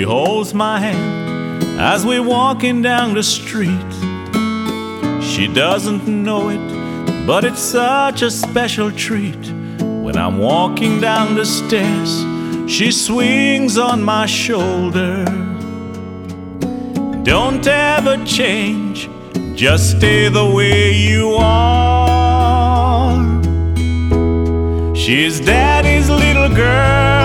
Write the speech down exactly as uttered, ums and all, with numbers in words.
holds my hand as we're walking down the street. She doesn't know it, but it's such a special treat. When I'm walking down the stairs, she swings on my shoulder. Don't ever change, just stay the way you are. She's Daddy's little girl,